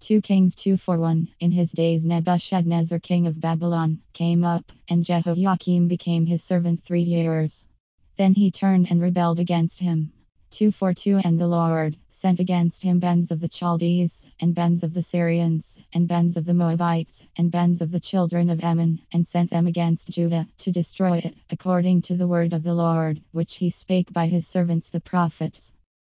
2 Kings 2:1. In his days Nebuchadnezzar king of Babylon came up, and Jehoiakim became his servant 3 years. Then he turned and rebelled against him. 2:2. And the Lord sent against him bands of the Chaldees, and bands of the Syrians, and bands of the Moabites, and bands of the children of Ammon, and sent them against Judah, to destroy it, according to the word of the Lord, which he spake by his servants the prophets.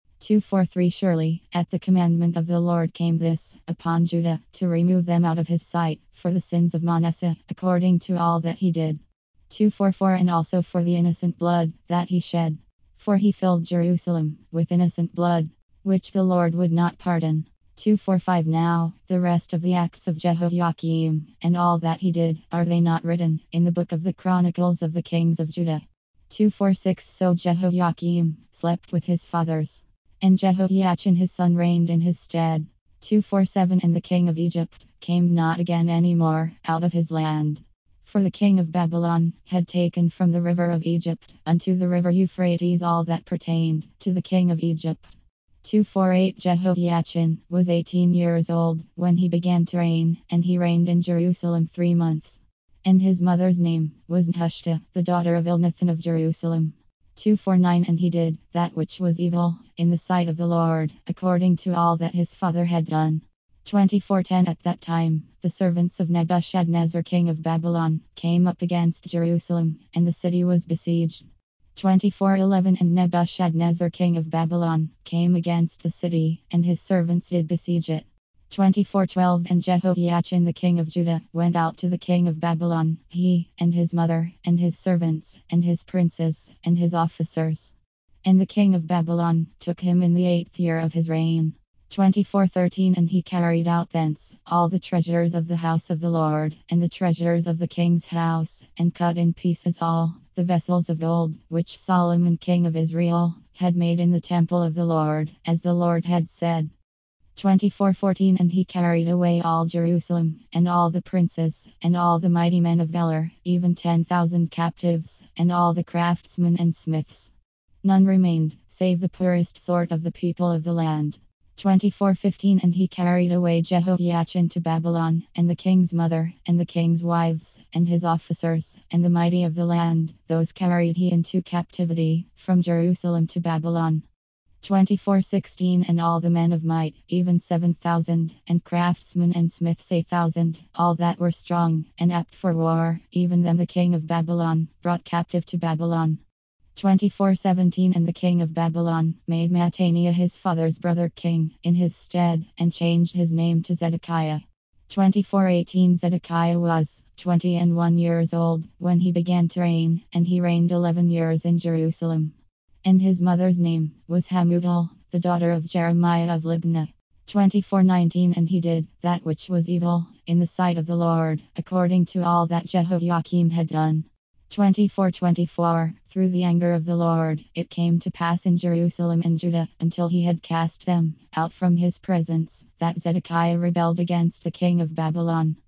2:3. Surely, at the commandment of the Lord came this upon Judah, to remove them out of his sight, for the sins of Manasseh, according to all that he did. 2:4. And also for the innocent blood that he shed. For he filled Jerusalem with innocent blood, which the Lord would not pardon. 2:5. Now, the rest of the acts of Jehoiakim, and all that he did, are they not written in the book of the Chronicles of the kings of Judah? 2:6. So Jehoiakim slept with his fathers, and Jehoiachin his son reigned in his stead. 2:7. And the king of Egypt came not again any more out of his land. For the king of Babylon had taken from the river of Egypt unto the river Euphrates all that pertained to the king of Egypt. 2:8. Jehoiachin was 18 years old when he began to reign, and he reigned in Jerusalem 3 months. And his mother's name was Nehushta, the daughter of Elnathan of Jerusalem. 2:9. And he did that which was evil in the sight of the Lord, according to all that his father had done. 24:10. At that time, the servants of Nebuchadnezzar king of Babylon came up against Jerusalem, and the city was besieged. 24:11. And Nebuchadnezzar king of Babylon came against the city, and his servants did besiege it. 24:12. And Jehoiachin the king of Judah went out to the king of Babylon, he, and his mother, and his servants, and his princes, and his officers. And the king of Babylon took him in the 8th year of his reign. 24:13. And he carried out thence all the treasures of the house of the Lord, and the treasures of the king's house, and cut in pieces all the vessels of gold, which Solomon king of Israel had made in the temple of the Lord, as the Lord had said. 24:14. And he carried away all Jerusalem, and all the princes, and all the mighty men of valor, even 10,000 captives, and all the craftsmen and smiths. None remained, save the poorest sort of the people of the land. 24:15. And he carried away Jehoiachin to Babylon, and the king's mother, and the king's wives, and his officers, and the mighty of the land, those carried he into captivity from Jerusalem to Babylon. 24:16. And all the men of might, even 7,000, and craftsmen and smiths 8,000, all that were strong and apt for war, even them the king of Babylon brought captive to Babylon. 24:17. And the king of Babylon made Mattaniah his father's brother king in his stead, and changed his name to Zedekiah. 24:18. Zedekiah was 21 years old when he began to reign, and he reigned 11 years in Jerusalem. And his mother's name was Hamudal, the daughter of Jeremiah of Libnah. 24:19. And he did that which was evil in the sight of the Lord, according to all that Jehoiakim had done. 24:24. Through the anger of the Lord, it came to pass in Jerusalem and Judah, until he had cast them out from his presence, that Zedekiah rebelled against the king of Babylon.